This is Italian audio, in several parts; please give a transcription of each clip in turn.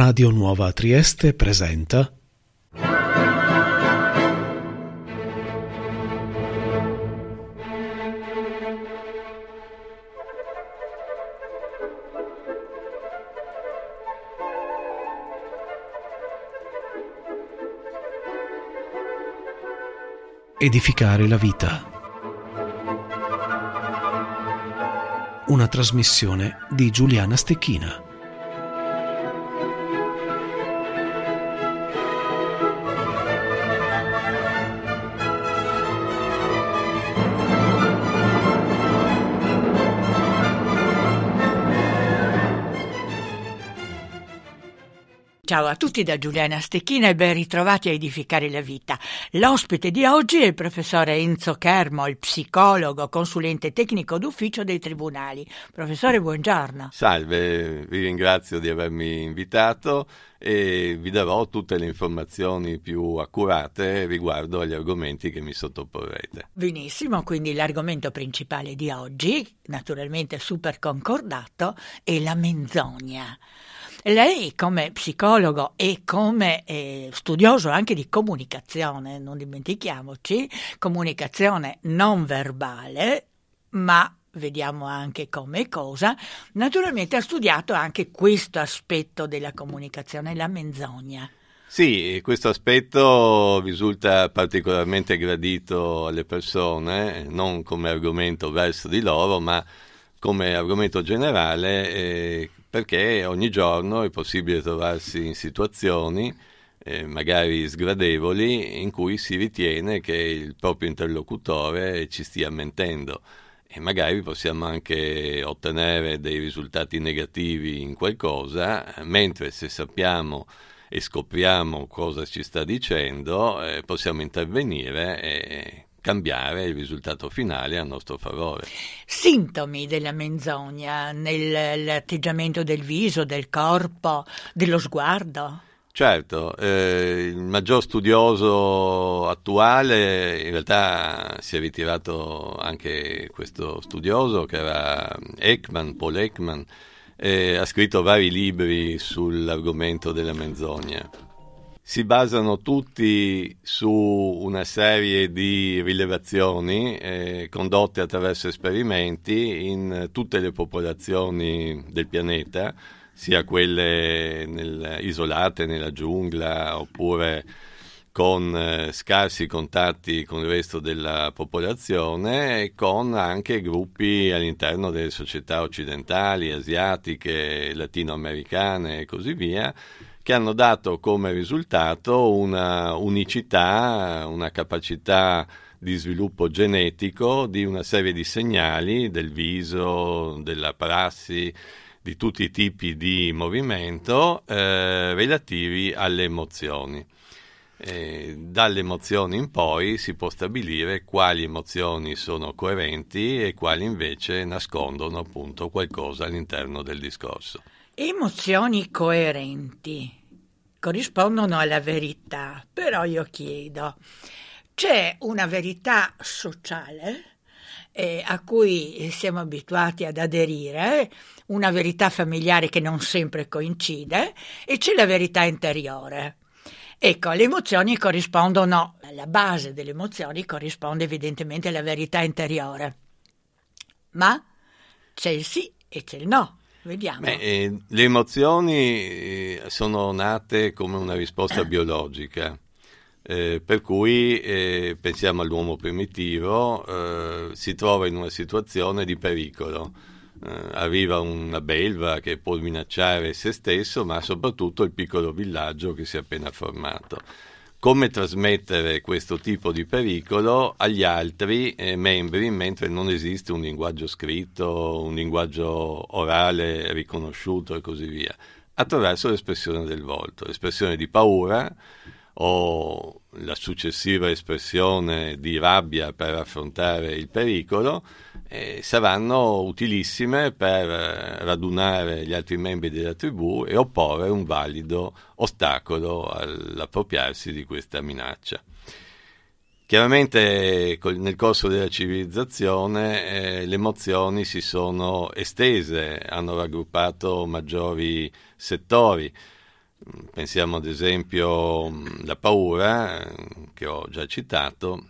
Radio Nuova Trieste presenta Edificare la vita. Una trasmissione di Giuliana Stecchina. Ciao a tutti da Giuliana Stecchina e ben ritrovati a Edificare la Vita. L'ospite di oggi è il professore Enzo Chermo, il psicologo, consulente tecnico d'ufficio dei tribunali. Professore, buongiorno. Salve, vi ringrazio di avermi invitato e vi darò tutte le informazioni più accurate riguardo agli argomenti che mi sottoporrete. Benissimo, quindi l'argomento principale di oggi, naturalmente super concordato, è la menzogna. Lei come psicologo e come studioso anche di comunicazione, non dimentichiamoci, comunicazione non verbale, ma vediamo anche come cosa, naturalmente ha studiato anche questo aspetto della comunicazione, la menzogna. Sì, questo aspetto risulta particolarmente gradito alle persone, non come argomento verso di loro, ma come argomento generale, perché ogni giorno è possibile trovarsi in situazioni magari sgradevoli in cui si ritiene che il proprio interlocutore ci stia mentendo e magari possiamo anche ottenere dei risultati negativi in qualcosa, mentre se sappiamo e scopriamo cosa ci sta dicendo possiamo intervenire e cambiare il risultato finale a nostro favore. Sintomi della menzogna nell'atteggiamento del viso, del corpo, dello sguardo? Certo, il maggior studioso attuale, in realtà si è ritirato anche questo studioso che era Paul Ekman, ha scritto vari libri sull'argomento della menzogna. Si basano tutti su una serie di rilevazioni condotte attraverso esperimenti in tutte le popolazioni del pianeta, sia quelle isolate nella giungla oppure con scarsi contatti con il resto della popolazione e con anche gruppi all'interno delle società occidentali, asiatiche, latinoamericane e così via, che hanno dato come risultato una unicità, una capacità di sviluppo genetico di una serie di segnali del viso, della prassi, di tutti i tipi di movimento relativi alle emozioni. Dalle emozioni in poi si può stabilire quali emozioni sono coerenti e quali invece nascondono appunto qualcosa all'interno del discorso. Emozioni coerenti corrispondono alla verità, però io chiedo, c'è una verità sociale a cui siamo abituati ad aderire, una verità familiare che non sempre coincide, e c'è la verità interiore. Ecco, le emozioni corrispondono, alla base delle emozioni corrisponde evidentemente alla verità interiore, ma c'è il sì e c'è il no. Vediamo. Le emozioni sono nate come una risposta biologica, per cui pensiamo all'uomo primitivo, si trova in una situazione di pericolo, arriva una belva che può minacciare se stesso, ma soprattutto il piccolo villaggio che si è appena formato. Come trasmettere questo tipo di pericolo agli altri membri mentre non esiste un linguaggio scritto, un linguaggio orale riconosciuto e così via? Attraverso l'espressione del volto, l'espressione di paura o la successiva espressione di rabbia per affrontare il pericolo saranno utilissime per radunare gli altri membri della tribù e opporre un valido ostacolo all'appropriarsi di questa minaccia. Chiaramente nel corso della civilizzazione le emozioni si sono estese, hanno raggruppato maggiori settori. Pensiamo ad esempio alla paura, che ho già citato,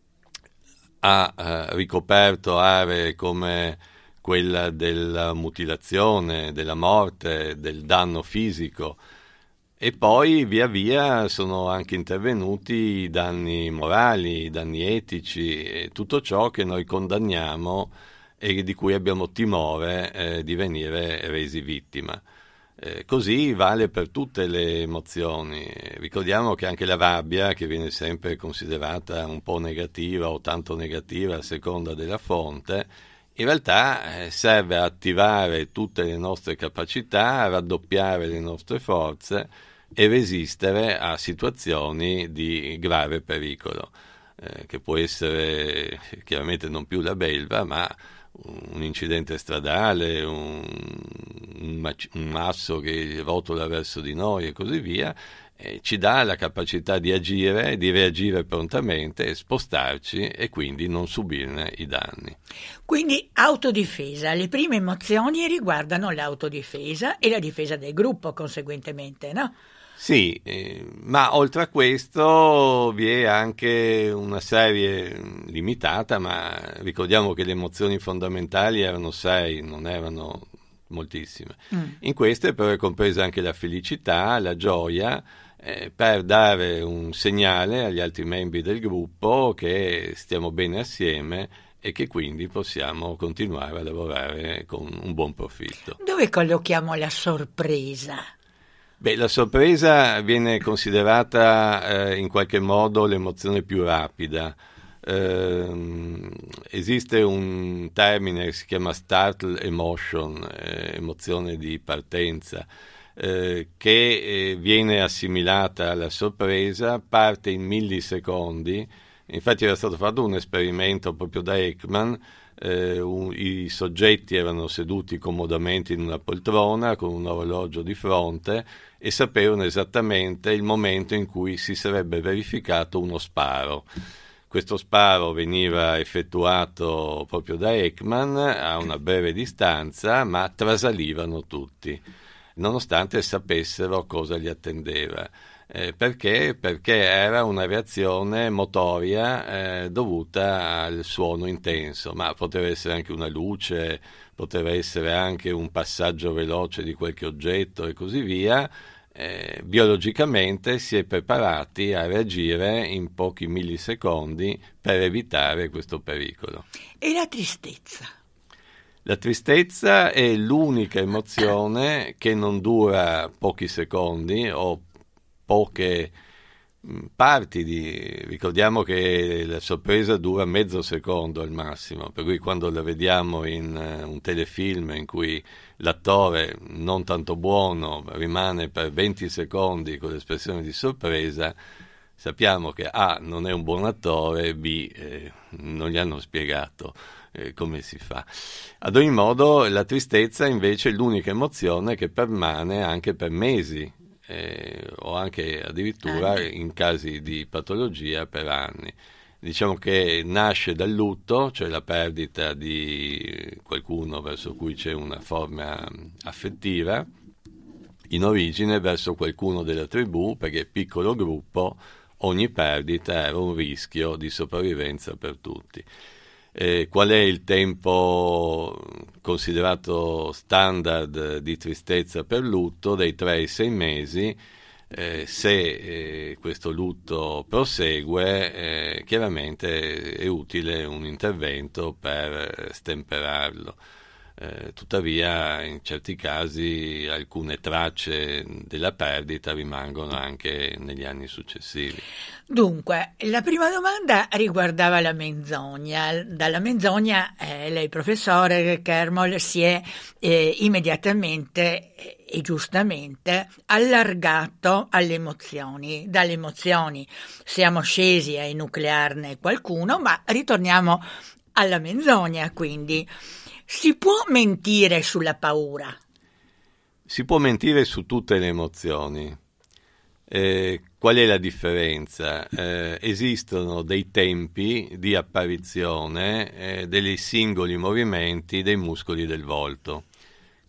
ha ricoperto aree come quella della mutilazione, della morte, del danno fisico, e poi via via sono anche intervenuti i danni morali, i danni etici e tutto ciò che noi condanniamo e di cui abbiamo timore di venire resi vittima. Così vale per tutte le emozioni. Ricordiamo che anche la rabbia, che viene sempre considerata un po' negativa o tanto negativa a seconda della fonte, in realtà serve a attivare tutte le nostre capacità, a raddoppiare le nostre forze e resistere a situazioni di grave pericolo, che può essere chiaramente non più la belva, ma un incidente stradale, un masso che rotola verso di noi e così via, ci dà la capacità di agire, di reagire prontamente e spostarci e quindi non subirne i danni. Quindi autodifesa, le prime emozioni riguardano l'autodifesa e la difesa del gruppo conseguentemente, no? Sì, ma oltre a questo vi è anche una serie limitata, ma ricordiamo che le emozioni fondamentali erano 6, non erano moltissime. In queste però è compresa anche la felicità, la gioia, per dare un segnale agli altri membri del gruppo che stiamo bene assieme e che quindi possiamo continuare a lavorare con un buon profitto. Dove collochiamo la sorpresa? Beh, la sorpresa viene considerata in qualche modo l'emozione più rapida. Esiste un termine che si chiama startle emotion, emozione di partenza, che viene assimilata alla sorpresa, parte in millisecondi. Infatti era stato fatto un esperimento proprio da Ekman. I soggetti erano seduti comodamente in una poltrona con un orologio di fronte e sapevano esattamente il momento in cui si sarebbe verificato uno sparo. Questo sparo veniva effettuato proprio da Ekman a una breve distanza, ma trasalivano tutti, nonostante sapessero cosa li attendeva. Perché? Perché era una reazione motoria dovuta al suono intenso, ma poteva essere anche una luce, poteva essere anche un passaggio veloce di qualche oggetto e così via. Biologicamente si è preparati a reagire in pochi millisecondi per evitare questo pericolo. E la tristezza? La tristezza è l'unica emozione che non dura pochi secondi o poche parti ricordiamo che la sorpresa dura mezzo secondo al massimo, per cui quando la vediamo in un telefilm in cui l'attore non tanto buono rimane per 20 secondi con l'espressione di sorpresa, sappiamo che A non è un buon attore, B non gli hanno spiegato come si fa. Ad ogni modo la tristezza invece è l'unica emozione che permane anche per mesi, o anche addirittura in casi di patologia per anni. Diciamo che nasce dal lutto, cioè la perdita di qualcuno verso cui c'è una forma affettiva, in origine verso qualcuno della tribù, perché piccolo gruppo, ogni perdita era un rischio di sopravvivenza per tutti. Qual è il tempo considerato standard di tristezza per lutto? Dai 3 ai 6 mesi. Se questo lutto prosegue, chiaramente è utile un intervento per stemperarlo. Tuttavia in certi casi alcune tracce della perdita rimangono anche negli anni successivi. Dunque, la prima domanda riguardava la menzogna. Dalla menzogna lei, professore Kermol, si è immediatamente e giustamente allargato alle emozioni. Dalle emozioni siamo scesi a enuclearne qualcuno, ma ritorniamo alla menzogna, quindi. Si può mentire sulla paura? Si può mentire su tutte le emozioni. Qual è la differenza? Esistono dei tempi di apparizione dei singoli movimenti dei muscoli del volto.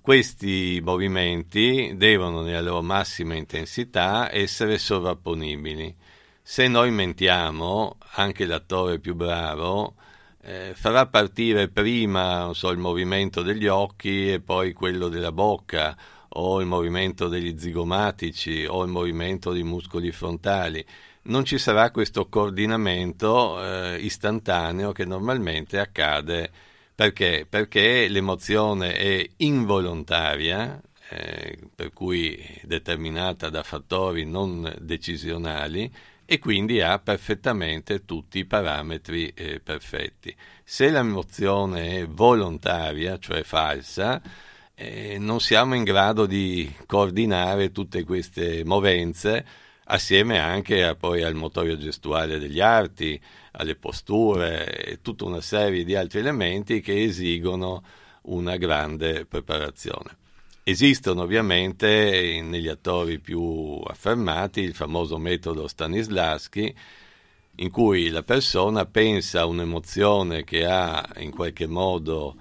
questi movimenti devono nella loro massima intensità essere sovrapponibili. Se noi mentiamo, anche l'attore più bravo farà partire prima, non so, il movimento degli occhi e poi quello della bocca, o il movimento degli zigomatici, o il movimento dei muscoli frontali. Non ci sarà questo coordinamento istantaneo che normalmente accade. Perché? Perché l'emozione è involontaria, per cui determinata da fattori non decisionali, e quindi ha perfettamente tutti i parametri perfetti. Se l'emozione è volontaria, cioè falsa, non siamo in grado di coordinare tutte queste movenze assieme anche poi al motorio gestuale degli arti, alle posture e tutta una serie di altri elementi che esigono una grande preparazione. Esistono ovviamente negli attori più affermati il famoso metodo Stanislavski, in cui la persona pensa a un'emozione che ha in qualche modo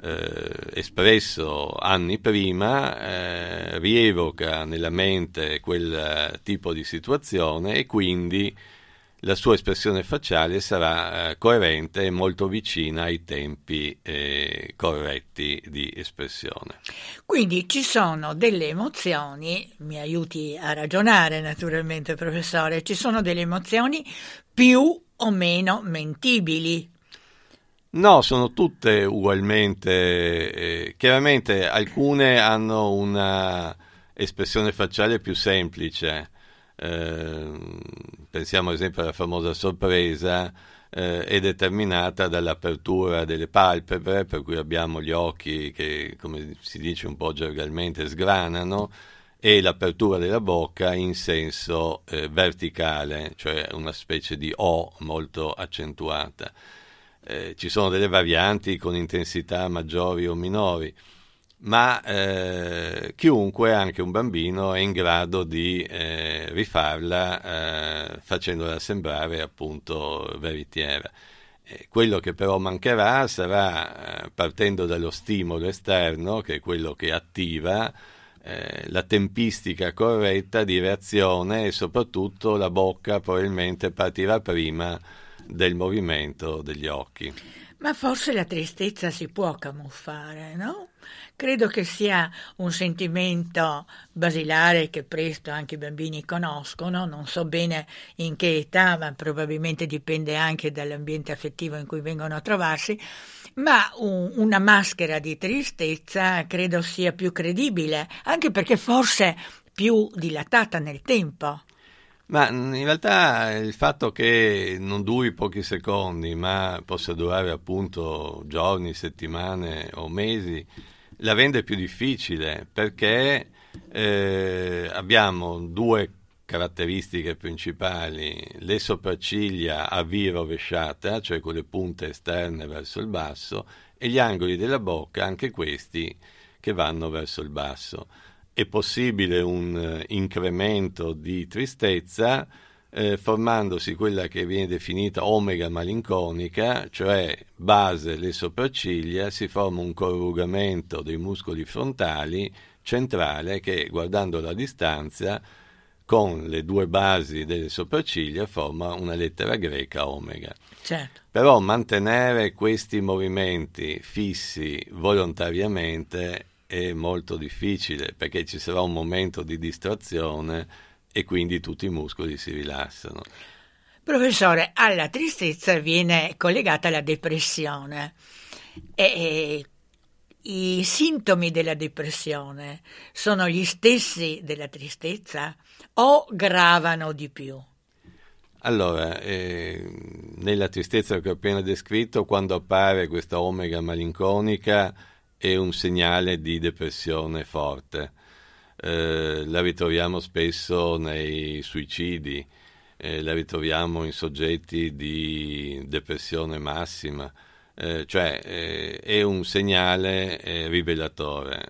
espresso anni prima, rievoca nella mente quel tipo di situazione e quindi la sua espressione facciale sarà coerente e molto vicina ai tempi corretti di espressione. Quindi ci sono delle emozioni, mi aiuti a ragionare naturalmente professore, ci sono delle emozioni più o meno mentibili. No, sono tutte ugualmente, chiaramente alcune hanno una espressione facciale più semplice. Pensiamo ad esempio alla famosa sorpresa, è determinata dall'apertura delle palpebre, per cui abbiamo gli occhi che, come si dice un po' gergalmente, sgranano, e l'apertura della bocca in senso verticale, cioè una specie di O molto accentuata. Ci sono delle varianti con intensità maggiori o minori, ma chiunque, anche un bambino, è in grado di rifarla facendola sembrare appunto veritiera. Quello che però mancherà sarà, partendo dallo stimolo esterno, che è quello che attiva, la tempistica corretta di reazione, e soprattutto la bocca probabilmente partirà prima del movimento degli occhi. Ma forse la tristezza si può camuffare, no? Credo che sia un sentimento basilare che presto anche i bambini conoscono, non so bene in che età, ma probabilmente dipende anche dall'ambiente affettivo in cui vengono a trovarsi, ma una maschera di tristezza credo sia più credibile, anche perché forse più dilatata nel tempo. Ma in realtà il fatto che non duri pochi secondi, ma possa durare appunto giorni, settimane o mesi, la rende più difficile, perché abbiamo due caratteristiche principali: le sopracciglia a V rovesciata, cioè con le punte esterne verso il basso, e gli angoli della bocca, anche questi, che vanno verso il basso. È possibile un incremento di tristezza formandosi quella che viene definita omega malinconica, cioè base le sopracciglia, si forma un corrugamento dei muscoli frontali centrale che, guardando a distanza, con le due basi delle sopracciglia forma una lettera greca omega. Certo. Però mantenere questi movimenti fissi volontariamente è molto difficile, perché ci sarà un momento di distrazione e quindi tutti i muscoli si rilassano. Professore, alla tristezza viene collegata la depressione e i sintomi della depressione sono gli stessi della tristezza o gravano di più? Allora, nella tristezza che ho appena descritto, quando appare questa omega malinconica, è un segnale di depressione forte. La ritroviamo spesso nei suicidi, la ritroviamo in soggetti di depressione massima, cioè è un segnale rivelatore.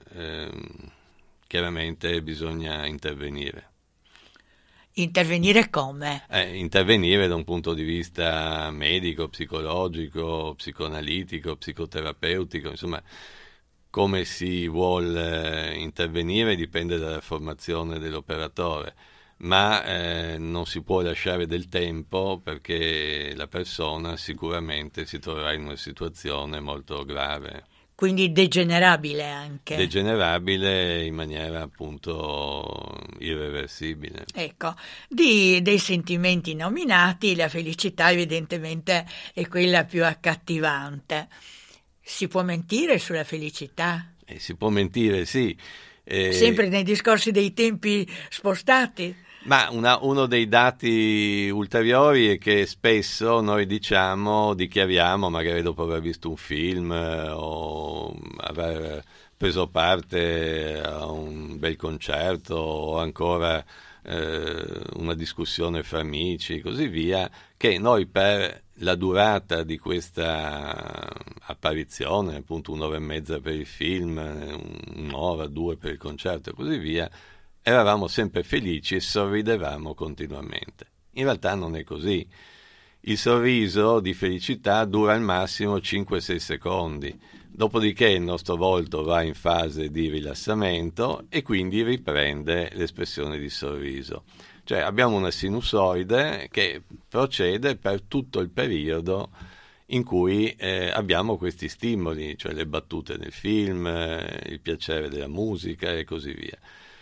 Chiaramente bisogna intervenire. Intervenire come? Intervenire da un punto di vista medico, psicologico, psicoanalitico, psicoterapeutico, insomma, come si vuol intervenire dipende dalla formazione dell'operatore, ma non si può lasciare del tempo perché la persona sicuramente si troverà in una situazione molto grave. Quindi degenerabile anche. Degenerabile in maniera appunto irreversibile. Ecco, dei sentimenti nominati, la felicità evidentemente è quella più accattivante. Si può mentire sulla felicità? Si può mentire, sì. Sempre nei discorsi dei tempi spostati? Ma uno dei dati ulteriori è che spesso noi dichiariamo, magari dopo aver visto un film o aver preso parte a un bel concerto o ancora una discussione fra amici, così via, che noi per la durata di questa apparizione, appunto 1 ora e mezza per il film, 1 ora, 2 per il concerto e così via, eravamo sempre felici e sorridevamo continuamente. In realtà non è così. Il sorriso di felicità dura al massimo 5-6 secondi, dopodiché il nostro volto va in fase di rilassamento e quindi riprende l'espressione di sorriso. Cioè abbiamo una sinusoide che procede per tutto il periodo in cui abbiamo questi stimoli, cioè le battute del film, il piacere della musica e così via.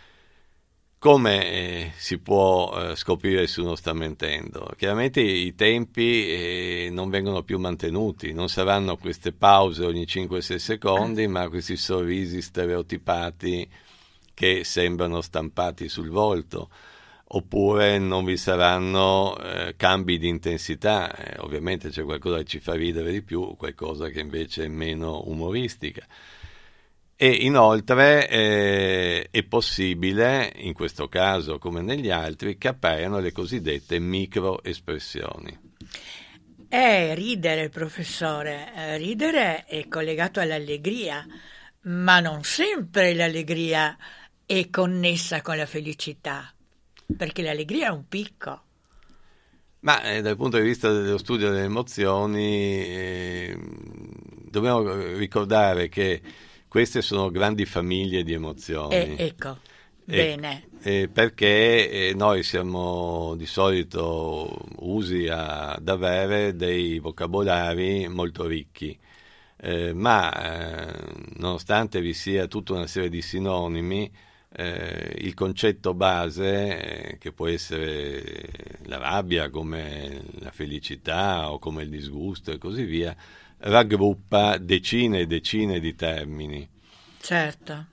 Come si può scoprire se uno sta mentendo? Chiaramente i tempi non vengono più mantenuti, non saranno queste pause ogni 5-6 secondi, ma questi sorrisi stereotipati che sembrano stampati sul volto, oppure non vi saranno cambi di intensità, ovviamente c'è qualcosa che ci fa ridere di più, qualcosa che invece è meno umoristica. E inoltre è possibile, in questo caso come negli altri, che appaiano le cosiddette microespressioni. Ridere, professore, ridere è collegato all'allegria, ma non sempre l'allegria è connessa con la felicità, perché l'allegria è un picco. Ma dal punto di vista dello studio delle emozioni dobbiamo ricordare che queste sono grandi famiglie di emozioni. Ecco, bene. Perché noi siamo di solito usi ad avere dei vocabolari molto ricchi, ma nonostante vi sia tutta una serie di sinonimi, il concetto base, che può essere la rabbia come la felicità o come il disgusto e così via, raggruppa decine e decine di termini. Certo.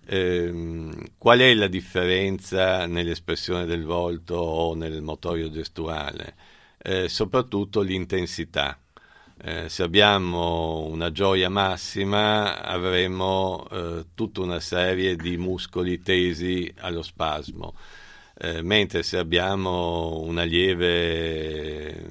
Qual è la differenza nell'espressione del volto o nel motorio gestuale? Soprattutto l'intensità. Se abbiamo una gioia massima avremo tutta una serie di muscoli tesi allo spasmo, mentre se abbiamo una lieve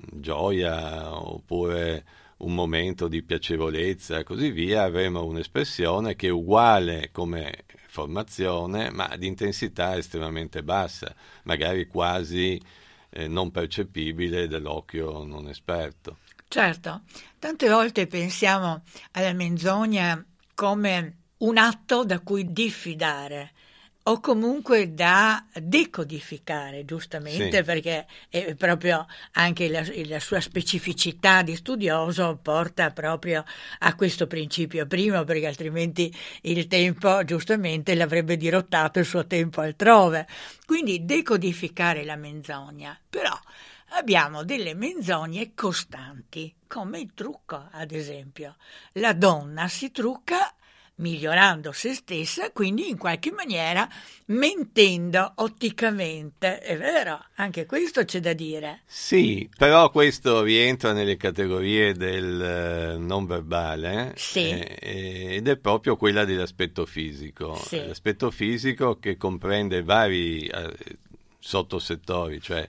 gioia oppure un momento di piacevolezza e così via, avremo un'espressione che è uguale come formazione ma di intensità estremamente bassa, magari quasi non percepibile dall'occhio non esperto. Certo, tante volte pensiamo alla menzogna come un atto da cui diffidare o comunque da decodificare, giustamente, Sì. Perché è proprio anche la sua specificità di studioso porta proprio a questo principio primo, perché altrimenti il tempo giustamente l'avrebbe dirottato il suo tempo altrove. Quindi decodificare la menzogna, però abbiamo delle menzogne costanti, come il trucco, ad esempio. La donna si trucca migliorando se stessa, quindi in qualche maniera mentendo otticamente. È vero, anche questo c'è da dire. Sì, però questo rientra nelle categorie del non verbale, Sì. Ed è proprio quella dell'aspetto fisico. Sì. L'aspetto fisico che comprende vari sottosettori, cioè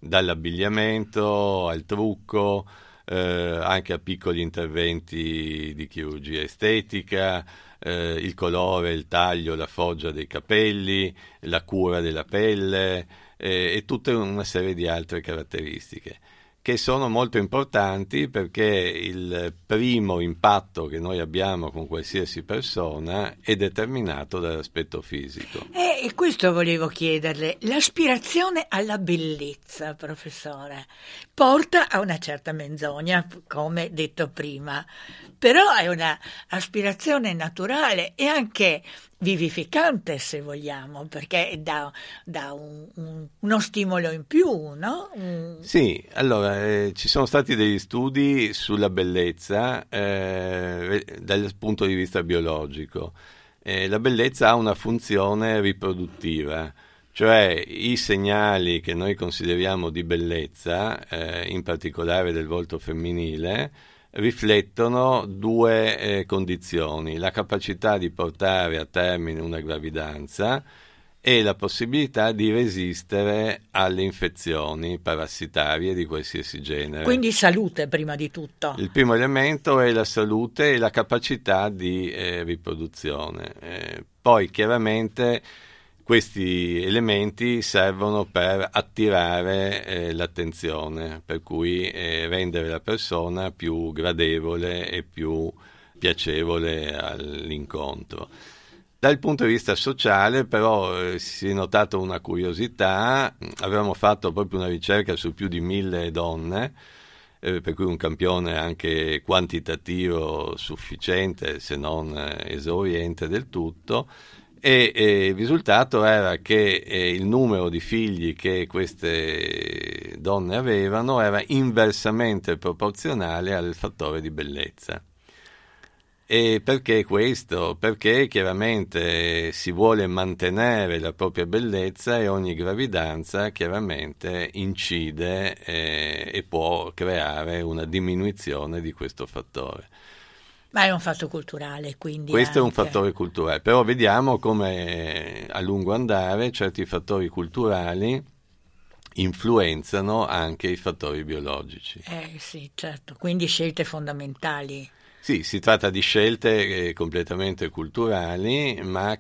dall'abbigliamento al trucco, anche a piccoli interventi di chirurgia estetica, il colore, il taglio, la foggia dei capelli, la cura della pelle e tutta una serie di altre caratteristiche che sono molto importanti perché il primo impatto che noi abbiamo con qualsiasi persona è determinato dall'aspetto fisico. E questo volevo chiederle, l'aspirazione alla bellezza, professore, porta a una certa menzogna, come detto prima, però è una aspirazione naturale e anche vivificante, se vogliamo, perché dà uno stimolo in più, no? Sì, allora ci sono stati degli studi sulla bellezza dal punto di vista biologico. La bellezza ha una funzione riproduttiva, cioè i segnali che noi consideriamo di bellezza, in particolare del volto femminile, riflettono due condizioni: la capacità di portare a termine una gravidanza e la possibilità di resistere alle infezioni parassitarie di qualsiasi genere. Quindi salute prima di tutto. Il primo elemento è la salute e la capacità di riproduzione. Poi chiaramente questi elementi servono per attirare l'attenzione, per cui rendere la persona più gradevole e più piacevole all'incontro. Dal punto di vista sociale però si è notata una curiosità. Avevamo fatto proprio una ricerca su più di 1000 donne, per cui un campione anche quantitativo sufficiente, se non esauriente del tutto, e il risultato era che il numero di figli che queste donne avevano era inversamente proporzionale al fattore di bellezza. E perché questo? Perché chiaramente si vuole mantenere la propria bellezza e ogni gravidanza chiaramente incide e può creare una diminuzione di questo fattore. Ma è un fatto culturale, quindi. Questo è un fattore culturale, però vediamo come a lungo andare certi fattori culturali influenzano anche i fattori biologici. Sì, certo, quindi scelte fondamentali. Sì, si tratta di scelte completamente culturali, ma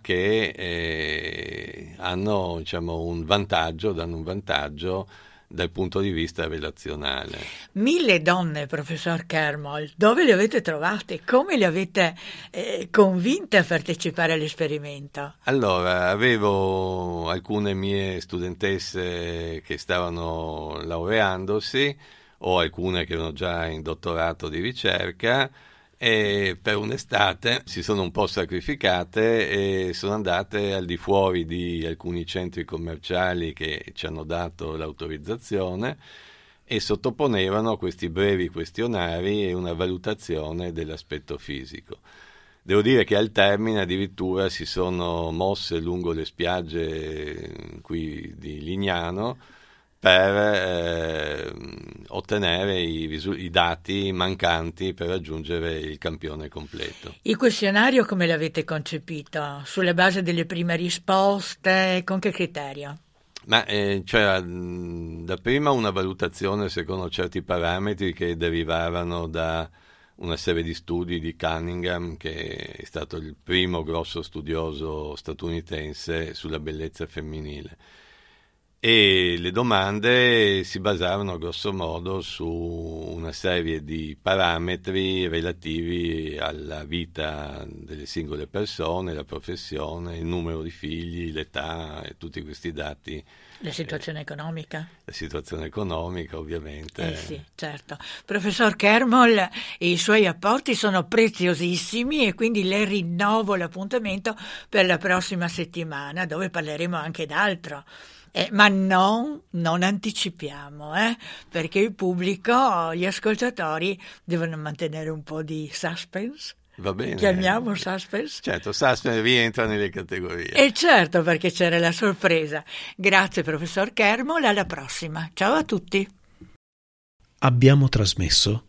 che hanno, diciamo, danno un vantaggio dal punto di vista relazionale. 1000 donne, professor Kermol, dove le avete trovate? Come le avete convinte a partecipare all'esperimento? Allora, avevo alcune mie studentesse che stavano laureandosi, o alcune che erano già in dottorato di ricerca, e per un'estate si sono un po' sacrificate e sono andate al di fuori di alcuni centri commerciali che ci hanno dato l'autorizzazione e sottoponevano questi brevi questionari e una valutazione dell'aspetto fisico. Devo dire che al termine addirittura si sono mosse lungo le spiagge qui di Lignano per ottenere i dati mancanti per raggiungere il campione completo. Il questionario come l'avete concepito? Sulla base delle prime risposte? Con che criterio? Ma c'era dapprima una valutazione secondo certi parametri che derivavano da una serie di studi di Cunningham, che è stato il primo grosso studioso statunitense sulla bellezza femminile. E le domande si basavano grosso modo su una serie di parametri relativi alla vita delle singole persone, la professione, il numero di figli, l'età e tutti questi dati. La situazione economica? La situazione economica, ovviamente. Sì, certo. Professor Kermol, i suoi apporti sono preziosissimi e quindi le rinnovo l'appuntamento per la prossima settimana, dove parleremo anche d'altro. Ma non anticipiamo, perché il pubblico, gli ascoltatori devono mantenere un po' di suspense. Va bene. Chiamiamo suspense? Certo, suspense rientra nelle categorie. E certo, perché c'era la sorpresa. Grazie professor Kermol, alla prossima. Ciao a tutti. Abbiamo trasmesso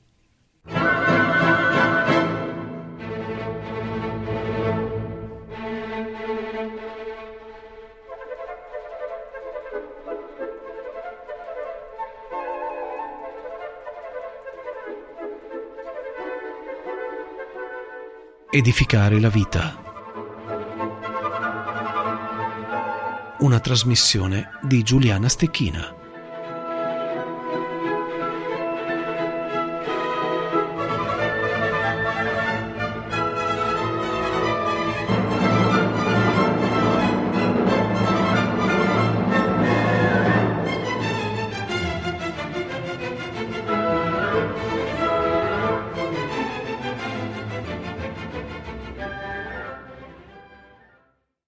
Edificare la vita. Una trasmissione di Giuliana Stecchina.